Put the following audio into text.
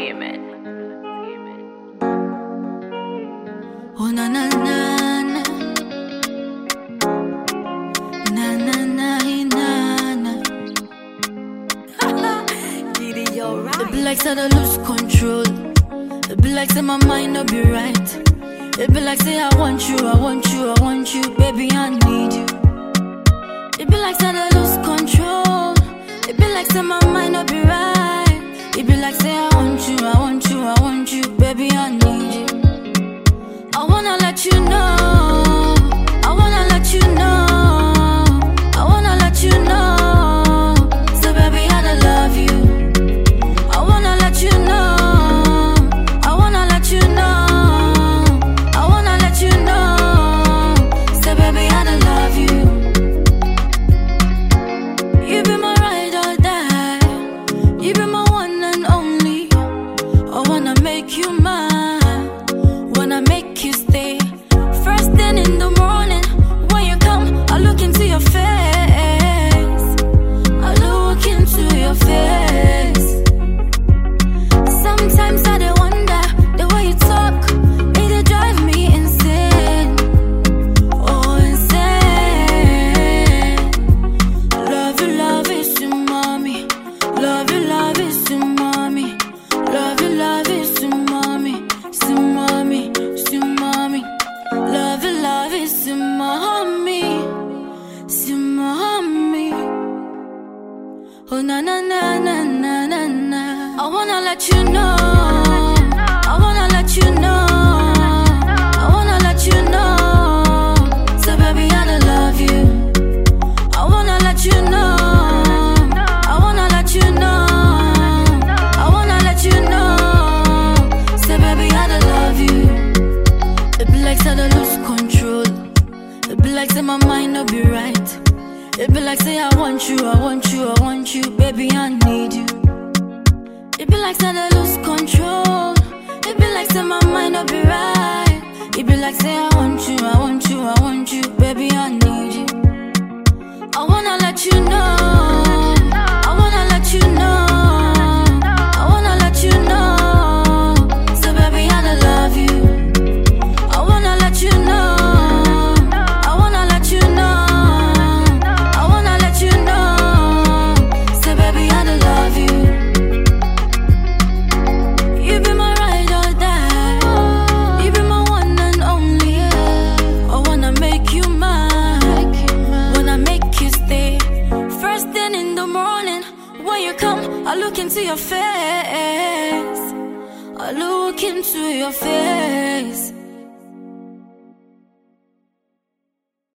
Entertainment. Oh na na na na, na na na na na. Giddy, you're right. It be like say I lose control. It be like say my mind no be right. It be like say I want you, I want you, I want you, baby I need you. It be like say I lose control. It be like say my mind no be right. It be like say I want you, I want you, I want you, baby I need you. I wanna let you know, I wanna let you know, I wanna let you know. So baby I don't love you. I wanna let you know, I wanna let you know, I wanna let you know. So baby I don't love you. You be my ride or die. You be my one and only. I wanna make you mine, wanna make you stay. First thing in the morning, when you come, I look into your face. I look into your face. Sometimes I dey wonder the way you talk, it dey drive me insane. Oh, insane. Love is to mommy. Love is to mommy. Love is to mommy. To mommy, to mommy. Love is to mommy. To mommy. Oh na na na na na na na. I wanna let you know. I wanna let you know. I wanna let you know. So baby I don't love you. I wanna let you know. I wanna let you know. I wanna let you know. So baby I don't love you. It be like say I lose control. It be like say my mind no be right. It be like say I want you, I want you, I want you, baby I need you. It be like say I lose control. It be like say my mind no be right. It be like say I want you, I want you, I want you, baby I need you. I wanna let you know. I wanna let you know. I wanna let you know. So baby I don't love you. I wanna let you know. I wanna let you know. I wanna let you know. So baby I don't love you. You be my ride or die. You be my one and only. I wanna make you mine, wanna make you stay. First thing in the morning, when you come, I look into your face. I look into your face.